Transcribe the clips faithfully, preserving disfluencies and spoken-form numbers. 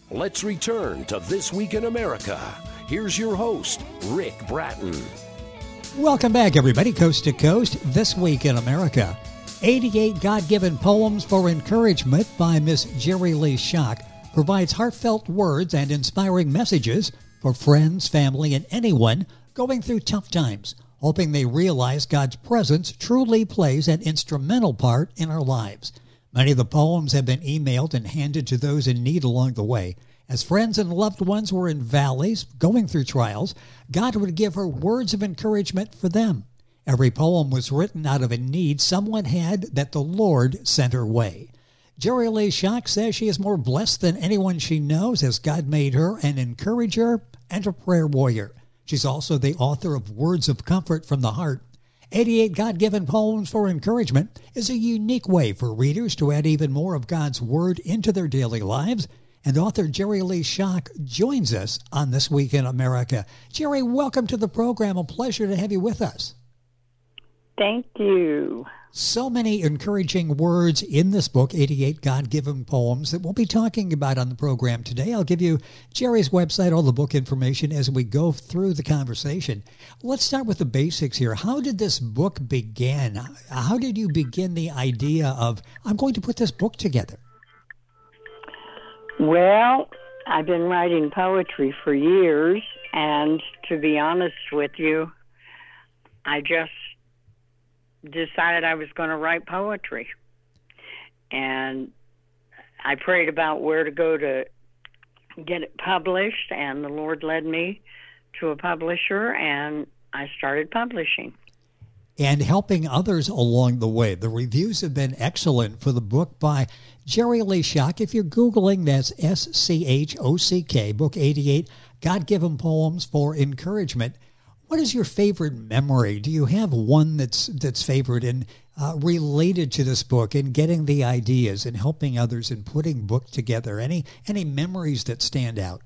Let's return to This Week in America. Here's your host, Rick Bratton. Welcome back, everybody, coast to coast. This Week in America. eighty-eight God-given poems for encouragement by Miss Jerry Lee Schock provides heartfelt words and inspiring messages for friends, family, and anyone going through tough times, hoping they realize God's presence truly plays an instrumental part in our lives. Many of the poems have been emailed and handed to those in need along the way. As friends and loved ones were in valleys, going through trials, God would give her words of encouragement for them. Every poem was written out of a need someone had that the Lord sent her way. Jerry Lee Schock says she is more blessed than anyone she knows, as God made her an encourager and a prayer warrior. She's also the author of Words of Comfort from the Heart. eighty-eight God-given poems for encouragement is a unique way for readers to add even more of God's Word into their daily lives. And author Jerry Lee Schock joins us on This Week in America. Jerry, welcome to the program. A pleasure to have you with us. Thank you. So many encouraging words in this book, eighty-eight God-given poems, that we'll be talking about on the program today. I'll give you Jerry's website, all the book information as we go through the conversation. Let's start with the basics here. How did this book begin? How did you begin the idea of, I'm going to put this book together? Well, I've been writing poetry for years, and to be honest with you, I just decided I was going to write poetry. And I prayed about where to go to get it published, and the Lord led me to a publisher, and I started publishing. And helping others along the way. The reviews have been excellent for the book by Jerry Lee Schock. If you're Googling, that's S C H O C K, book eighty-eight, God-given poems for encouragement. What is your favorite memory? Do you have one that's that's favorite and uh, related to this book and getting the ideas and helping others and putting book together? Any any memories that stand out?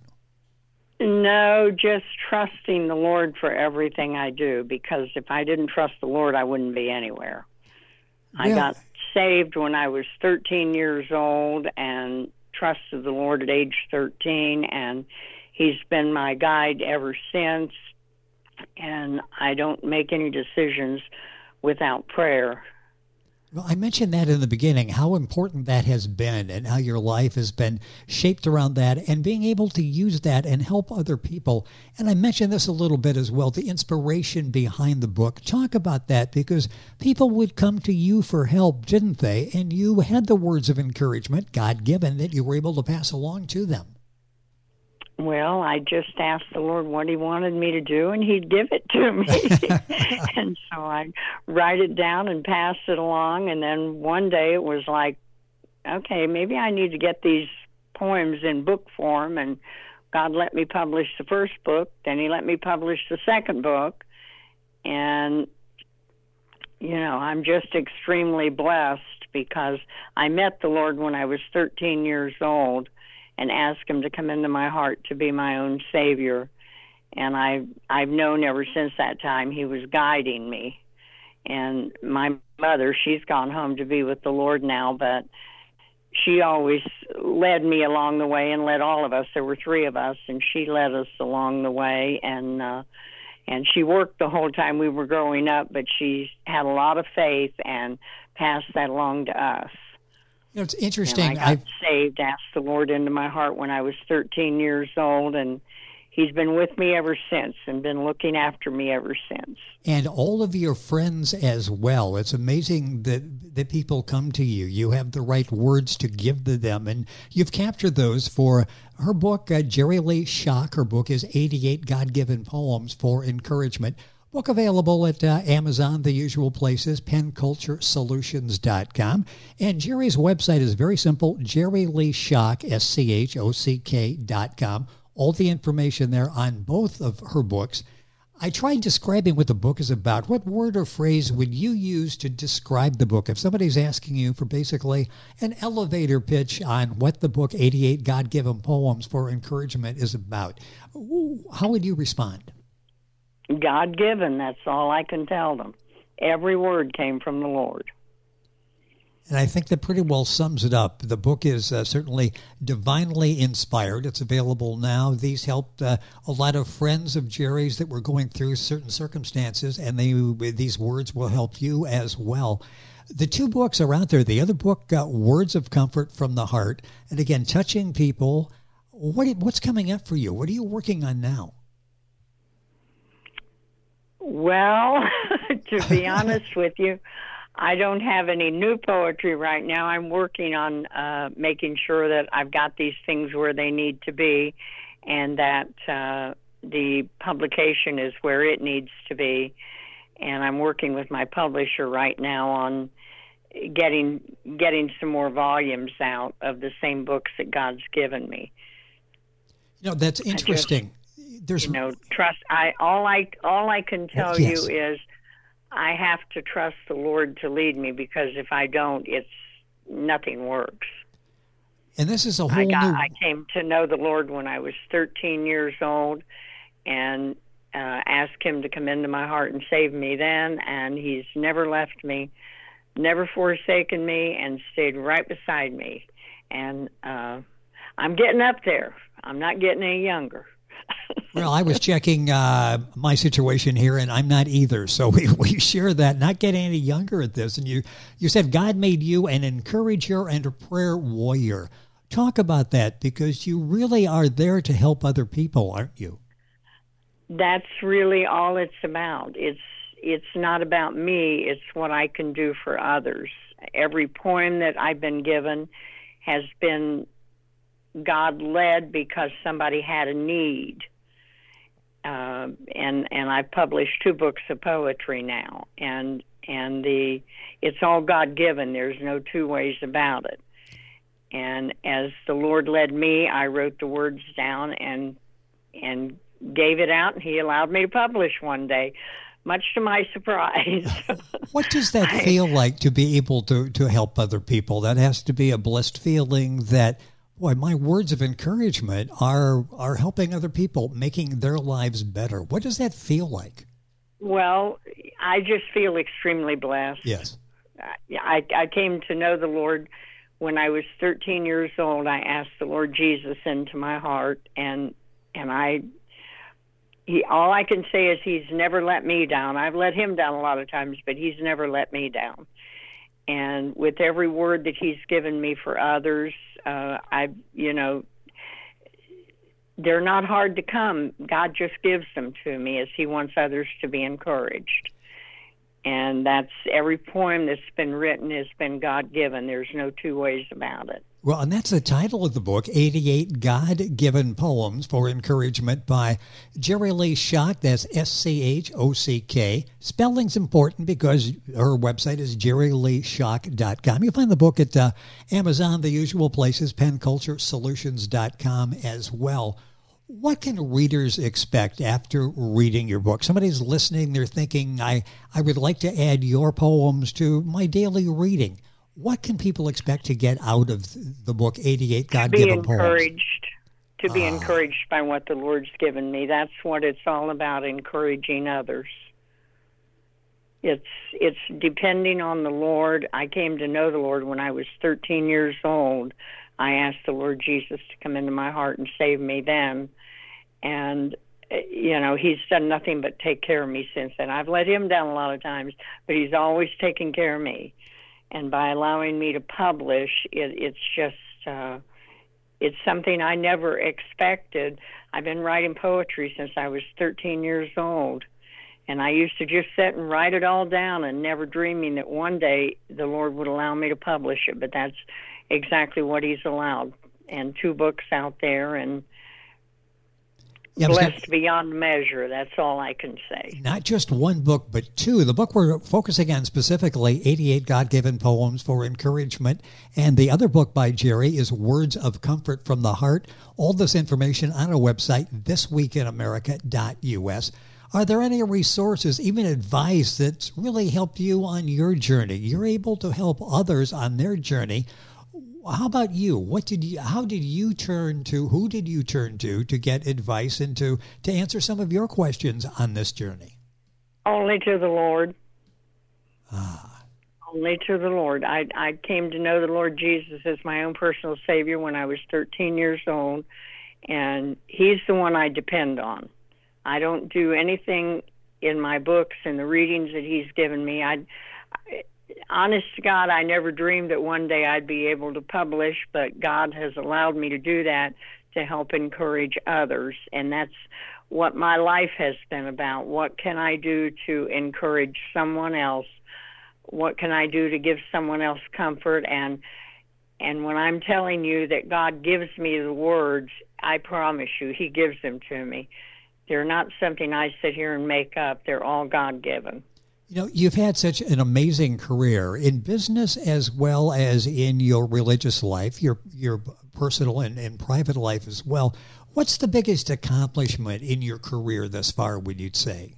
No, just trusting the Lord for everything I do, because if I didn't trust the Lord, I wouldn't be anywhere. Yeah. I got saved when I was thirteen years old and trusted the Lord at age thirteen, and He's been my guide ever since. And I don't make any decisions without prayer. Well, I mentioned that in the beginning, how important that has been and how your life has been shaped around that and being able to use that and help other people. And I mentioned this a little bit as well, the inspiration behind the book. Talk about that, because people would come to you for help, didn't they? And you had the words of encouragement, God-given, that you were able to pass along to them. Well, I just asked the Lord what He wanted me to do, and He'd give it to me. And so I write it down and pass it along, and then one day it was like, okay, maybe I need to get these poems in book form, and God let me publish the first book, then He let me publish the second book, and, you know, I'm just extremely blessed because I met the Lord when I was thirteen years old, and asked Him to come into my heart to be my own Savior. And I've, I've known ever since that time He was guiding me. And my mother, she's gone home to be with the Lord now, but she always led me along the way and led all of us. There were three of us, and she led us along the way. And uh, and she worked the whole time we were growing up, but she had a lot of faith and passed that along to us. You know, it's interesting. And I got I've... saved, asked the Lord into my heart when I was thirteen years old, and He's been with me ever since and been looking after me ever since. And all of your friends as well. It's amazing that, that people come to you. You have the right words to give to them, and you've captured those for her book, uh, Jerry Lee Schock. Her book is eighty-eight God-given Poems for Encouragement. Book available at uh, Amazon, the usual places, pen culture solutions dot com. And Jerry's website is very simple, Jerry Lee Schock, S C H O C K dot com. All the information there on both of her books. I tried describing what the book is about. What word or phrase would you use to describe the book? If somebody's asking you for basically an elevator pitch on what the book eighty-eight God-given Poems for Encouragement is about, how would you respond? God-given, that's all I can tell them. Every word came from the Lord. And I think that pretty well sums it up. The book is uh, certainly divinely inspired. It's available now. These helped uh, a lot of friends of Jerry's that were going through certain circumstances, and they, these words will help you as well. The two books are out there. The other book, uh, Words of Comfort from the Heart, and again, touching people. What what's coming up for you? What are you working on now? Well, to be honest with you, I don't have any new poetry right now. I'm working on uh, making sure that I've got these things where they need to be, and that uh, the publication is where it needs to be. And I'm working with my publisher right now on getting getting some more volumes out of the same books that God's given me. You know, that's interesting. Just, There's, you know, trust. I all I all I can tell yes. you is I have to trust the Lord to lead me, because if I don't, it's nothing works. And this is a whole I got, new... I came to know the Lord when I was thirteen years old, and uh, asked Him to come into my heart and save me then, and He's never left me, never forsaken me, and stayed right beside me. And uh, I'm getting up there. I'm not getting any younger. Well, I was checking uh, my situation here, and I'm not either. So we, we share that, not getting any younger at this. And you, you said God made you an encourager and a prayer warrior. Talk about that, because you really are there to help other people, aren't you? That's really all it's about. It's it's not about me. It's what I can do for others. Every poem that I've been given has been God-led because somebody had a need. Uh, and and I've published two books of poetry now, and and the it's all God-given. There's no two ways about it. And as the Lord led me, I wrote the words down and and gave it out, and He allowed me to publish one day, much to my surprise. What does that I, feel like, to be able to, to help other people? That has to be a blessed feeling that, boy, my words of encouragement are are helping other people, making their lives better. What does that feel like? Well, I just feel extremely blessed. Yes. I, I came to know the Lord when I was thirteen years old. I asked the Lord Jesus into my heart, and and I, he, all I can say is He's never let me down. I've let Him down a lot of times, but He's never let me down. And with every word that He's given me for others, uh, I, you know, they're not hard to come. God just gives them to me as He wants others to be encouraged. And that's every poem that's been written has been God-given. There's no two ways about it. Well, and that's the title of the book, eighty-eight God-Given Poems for Encouragement by Jerry Lee Schock. That's S C H O C K. Spelling's important because her website is jerry lee schock dot com. You'll find the book at uh, Amazon, the usual places, pen culture solutions dot com as well. What can readers expect after reading your book? Somebody's listening, they're thinking, I, I would like to add your poems to my daily reading. What can people expect to get out of the book, eighty-eight God-Given Poems? To be encouraged, to be Ah. encouraged by what the Lord's given me. That's what it's all about, encouraging others. It's it's depending on the Lord. I came to know the Lord when I was thirteen years old. I asked the Lord Jesus to come into my heart and save me then. And, you know, He's done nothing but take care of me since then. I've let Him down a lot of times, but He's always taken care of me. And by allowing me to publish, it, it's just, uh, it's something I never expected. I've been writing poetry since I was thirteen years old. And I used to just sit and write it all down and never dreaming that one day the Lord would allow me to publish it. But that's exactly what He's allowed. And two books out there, and Yeah, blessed beyond measure. That's all I can say. Not just one book, but two. The book we're focusing on specifically, eighty-eight God-Given Poems for Encouragement. And the other book by Jerry is Words of Comfort from the Heart. All this information on our website, this week in america dot U S. Are there any resources, even advice, that's really helped you on your journey? You're able to help others on their journey. How about you? What did you? How did you turn to? Who did you turn to to get advice and to, to answer some of your questions on this journey? Only to the Lord. Ah. Only to the Lord. I I came to know the Lord Jesus as my own personal Savior when I was thirteen years old, and He's the one I depend on. I don't do anything in my books and the readings that He's given me. I, I honest to God, I never dreamed that one day I'd be able to publish, but God has allowed me to do that to help encourage others, and that's what my life has been about. What can I do to encourage someone else? What can I do to give someone else comfort? And and when I'm telling you that God gives me the words, I promise you, He gives them to me. They're not something I sit here and make up. They're all God-given. You know, you've had such an amazing career in business as well as in your religious life, your your personal and, and private life as well. What's the biggest accomplishment in your career thus far, would you say?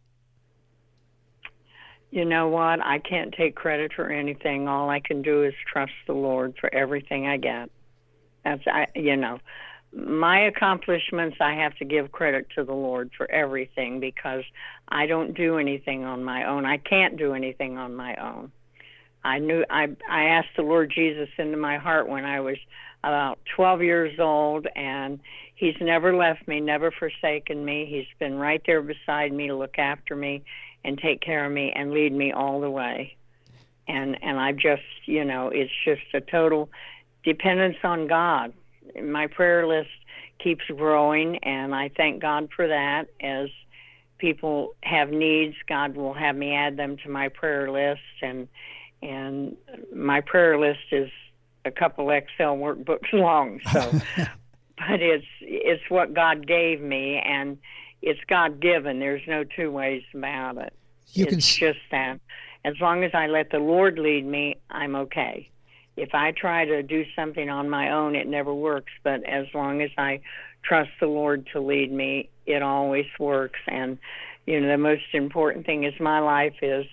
You know what? I can't take credit for anything. All I can do is trust the Lord for everything I get. That's, I, you know, my accomplishments, I have to give credit to the Lord for everything because I don't do anything on my own. I can't do anything on my own. I knew I I asked the Lord Jesus into my heart when I was about twelve years old, and He's never left me, never forsaken me. He's been right there beside me to look after me and take care of me and lead me all the way. And and I just, you know, it's just a total dependence on God. My prayer list keeps growing, and I thank God for that. As people have needs, God will have me add them to my prayer list, and and my prayer list is a couple Excel workbooks long. So, but it's it's what God gave me, and it's God given. There's no two ways about it. You it's can... just that as long as I let the Lord lead me, I'm okay. If I try to do something on my own, it never works. But as long as I trust the Lord to lead me, it always works. And you know, the most important thing is my life is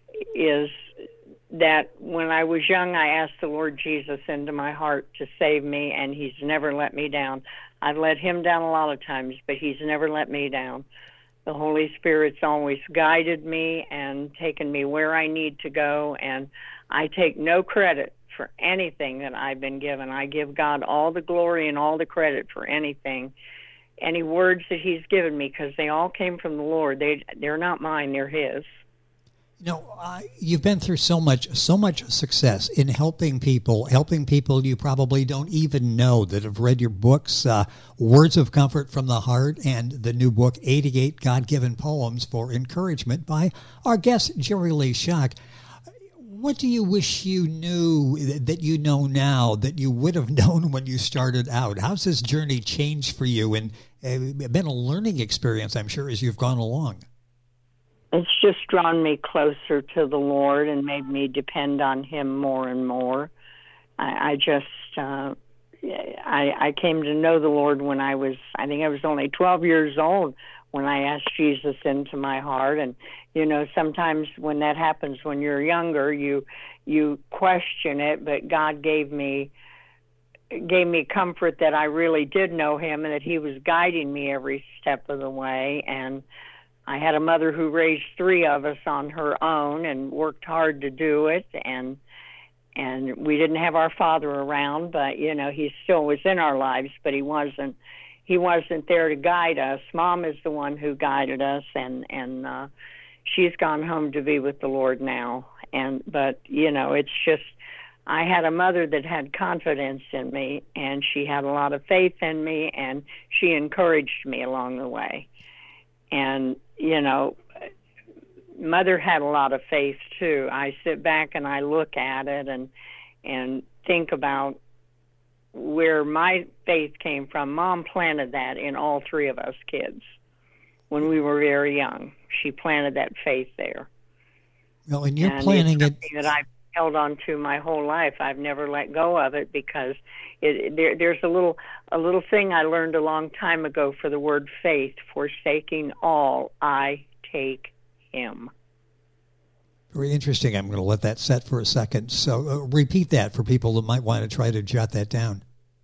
is that when I was young, I asked the Lord Jesus into my heart to save me, and He's never let me down. I've let Him down a lot of times, but He's never let me down. The Holy Spirit's always guided me and taken me where I need to go, and I take no credit for anything that I've been given. I give God all the glory and all the credit for anything, any words that He's given me, because they all came from the Lord. They, they're not mine, they're His. You know, uh, you've been through so much, so much success in helping people, helping people you probably don't even know that have read your books, uh, Words of Comfort from the Heart, and the new book, eighty-eight God-Given Poems for Encouragement by our guest, Jerry Lee Schock. What do you wish you knew that you know now that you would have known when you started out? How's this journey changed for you, and uh, been a learning experience, I'm sure, as you've gone along? It's just drawn me closer to the Lord and made me depend on Him more and more. I, I just, uh, I, I came to know the Lord when I was, I think I was only twelve years old when I asked Jesus into my heart. And, you know, sometimes when that happens when you're younger, you, you question it, but God gave me, gave me comfort that I really did know Him and that He was guiding me every step of the way. And I had a mother who raised three of us on her own and worked hard to do it, and and we didn't have our father around, but you know, he still was in our lives, but he wasn't he wasn't there to guide us. Mom is the one who guided us, and and uh, she's gone home to be with the Lord now. And but you know, it's just I had a mother that had confidence in me, and she had a lot of faith in me, and she encouraged me along the way. And, you know, Mother had a lot of faith, too. I sit back and I look at it and and think about where my faith came from. Mom planted that in all three of us kids when we were very young. She planted that faith there. Well, and you're and planting it's it. That I've held on to my whole life. I've never let go of it because it, there, there's a little a little thing I learned a long time ago for the word faith. Forsaking all, I take Him. Very interesting. I'm going to let that set for a second. So uh, repeat that for people that might want to try to jot that down.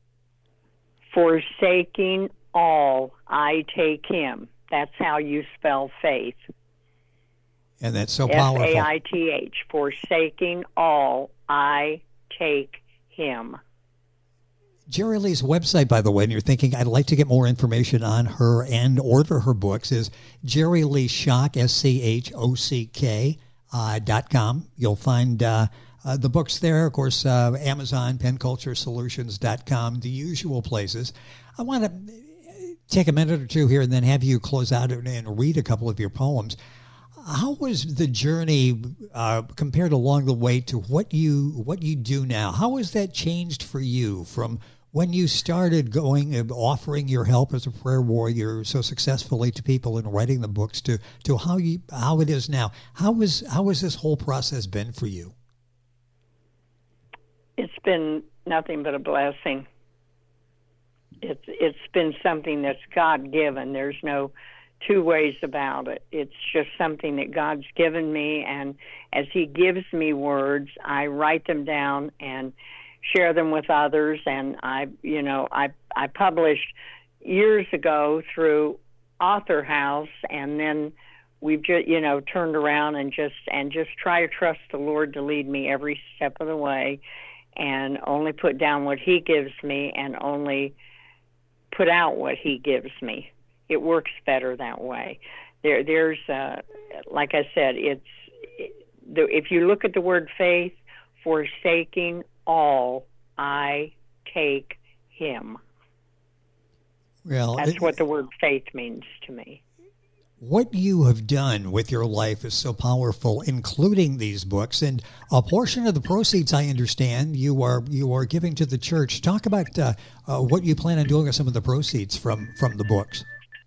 Forsaking all, I take Him. That's how you spell faith. And that's so powerful. F A I T H, forsaking all, I take him. Jerry Lee's website, by the way, and you're thinking, I'd like to get more information on her and order her books, is Jerry Lee Schock, S C H O C K, uh, dot com. You'll find uh, uh, the books there. Of course, uh, Amazon, pen culture solutions dot com, the usual places. I want to take a minute or two here and then have you close out and read a couple of your poems. How was the journey uh, compared along the way to what you what you do now? How has that changed for you from when you started going and offering your help as a prayer warrior so successfully to people and writing the books to, to how you how it is now? How is how has this whole process been for you? It's been nothing but a blessing. It's it's been something that's God-given. There's no two ways about it. It's just something that God's given me, and as he gives me words, I write them down and share them with others. And I, you know, I I published years ago through Author House, and then we've just, you know, turned around and just and just try to trust the Lord to lead me every step of the way, and only put down what he gives me, and only put out what he gives me. It works better that way. There, there's, uh, like I said, it's the, if you look at the word faith, forsaking all, I take him. Well, that's it, what the word faith means to me. What you have done with your life is so powerful, including these books, and a portion of the proceeds, I understand, you are you are giving to the church. Talk about uh, uh, what you plan on doing with some of the proceeds from, from the books.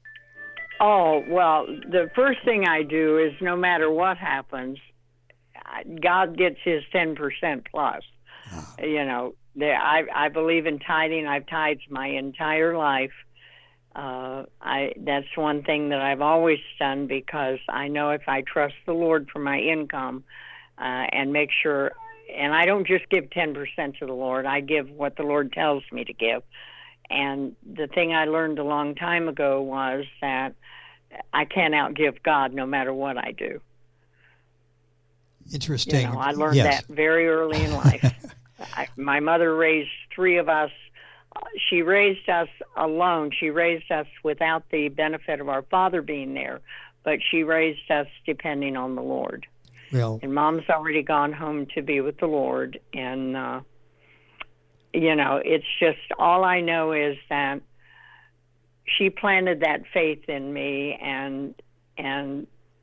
Oh, well, the first thing I do is no matter what happens, God gets his ten percent plus. Oh. You know, there, I, I believe in tithing. I've tithed my entire life. Uh, I that's one thing that I've always done, because I know if I trust the Lord for my income uh, and make sure, and I don't just give ten percent to the Lord, I give what the Lord tells me to give. And the thing I learned a long time ago was that I can't outgive God no matter what I do. Interesting. You know, I learned yes. that very early in life. I, my mother raised three of us. She raised us alone. She raised us without the benefit of our father being there, but she raised us depending on the Lord. Well, and Mom's already gone home to be with the Lord, and uh, you know, it's just, all I know is that she planted that faith in me, and and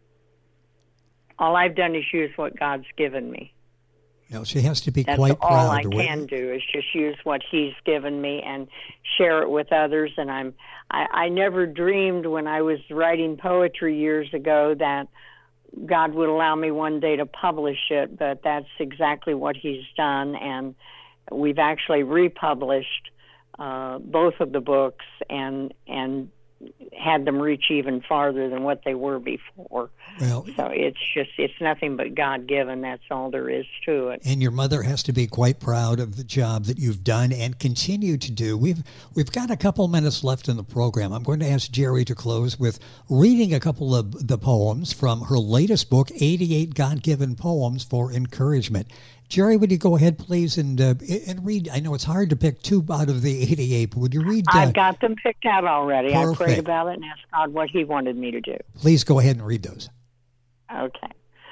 all I've done is use what God's given me. You know, she has to be That's quite proud. all I can do is just use what he's given me and share it with others. And I'm I, I never dreamed when I was writing poetry years ago that God would allow me one day to publish it, but that's exactly what he's done. And we've actually republished uh, both of the books and and had them reach even farther than what they were before. Well, so it's just, it's nothing but God-given. That's all there is to it. And your mother has to be quite proud of the job that you've done and continue to do. We've we've got a couple minutes left in the program. I'm going to ask Jerry to close with reading a couple of the poems from her latest book, eighty-eight God-Given Poems for Encouragement. Jerry, would you go ahead, please, and uh, and read? I know it's hard to pick two out of the eighty-eight, but would you read? Uh, I've got them picked out already. Perfect. I prayed about it and asked God what he wanted me to do. Please go ahead and read those. Okay.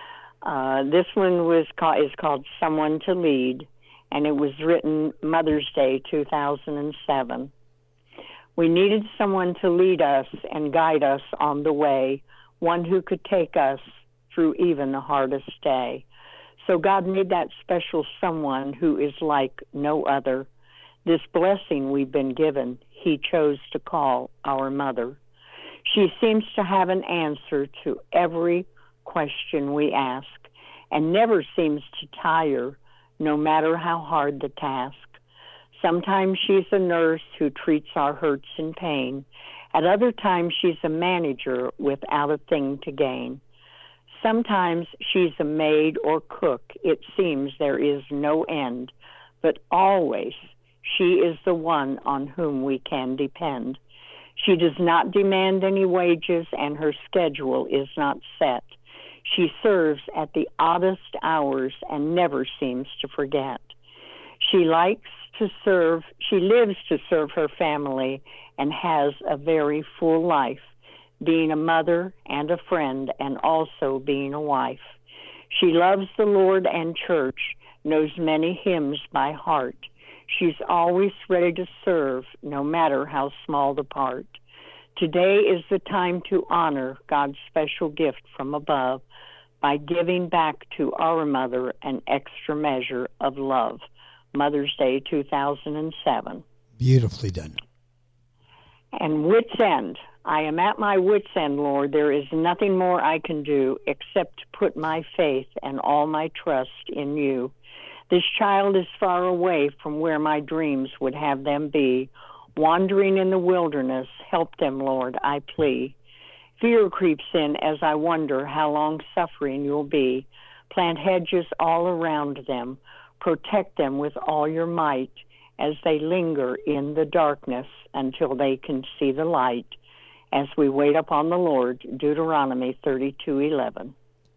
Uh, this one was called, is called Someone to Lead, and it was written Mother's Day, two thousand seven. We needed someone to lead us and guide us on the way, one who could take us through even the hardest day. So God made that special someone who is like no other. This blessing we've been given, he chose to call our mother. She seems to have an answer to every question we ask, and never seems to tire, no matter how hard the task. Sometimes she's a nurse who treats our hurts and pain. At other times she's a manager without a thing to gain. Sometimes she's a maid or cook. It seems there is no end, but always she is the one on whom we can depend. She does not demand any wages, and her schedule is not set. She serves at the oddest hours and never seems to forget. She likes to serve, she lives to serve her family and has a very full life, being a mother and a friend and also being a wife. She loves the Lord and church, knows many hymns by heart. She's always ready to serve, no matter how small the part. Today is the time to honor God's special gift from above by giving back to our mother an extra measure of love. Mother's Day two thousand seven. Beautifully done. And wit's end. I am at my wit's end, Lord. There is nothing more I can do except to put my faith and all my trust in you. This child is far away from where my dreams would have them be. Wandering in the wilderness, help them, Lord, I plea. Fear creeps in as I wonder how long suffering you'll be. Plant hedges all around them. Protect them with all your might as they linger in the darkness until they can see the light. As we wait upon the Lord, Deuteronomy thirty-two eleven.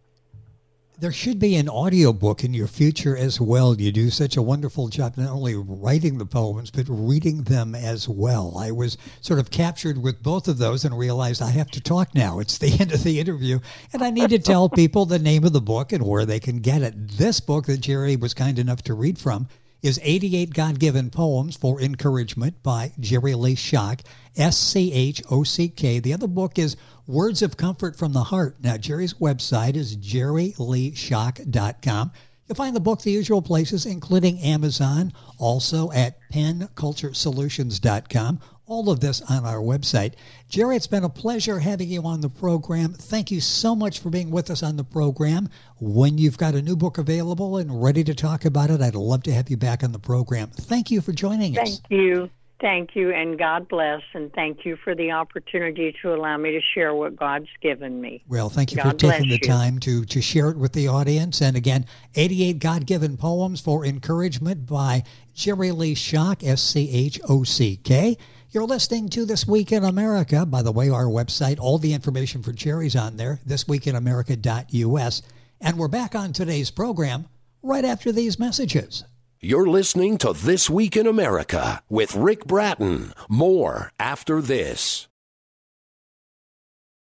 There should be an audiobook in your future as well. You do such a wonderful job not only writing the poems, but reading them as well. I was sort of captured with both of those and realized I have to talk now. It's the end of the interview, and I need to tell people the name of the book and where they can get it. This book that Jerry was kind enough to read from is eighty-eight God-Given Poems for Encouragement by Jerry Lee Schock, S C H O C K. The other book is Words of Comfort from the Heart. Now, Jerry's website is jerry lee schock dot com. You'll find the book the usual places, including Amazon, also at pen culture solutions dot com. All of this on our website. Jerry, it's been a pleasure having you on the program. Thank you so much for being with us on the program. When you've got a new book available and ready to talk about it, I'd love to have you back on the program. Thank you for joining us. Thank you. Thank you, and God bless, and thank you for the opportunity to allow me to share what God's given me. Well, thank you God for taking the you. time to, to share it with the audience. And again, eighty-eight God-Given Poems for Encouragement by Jerry Lee Schock, S C H O C K. You're listening to This Week in America. By the way, our website, all the information for Jerry's on there, this week in america dot U S. And we're back on today's program right after these messages. You're listening to This Week in America with Rick Bratton. More after this.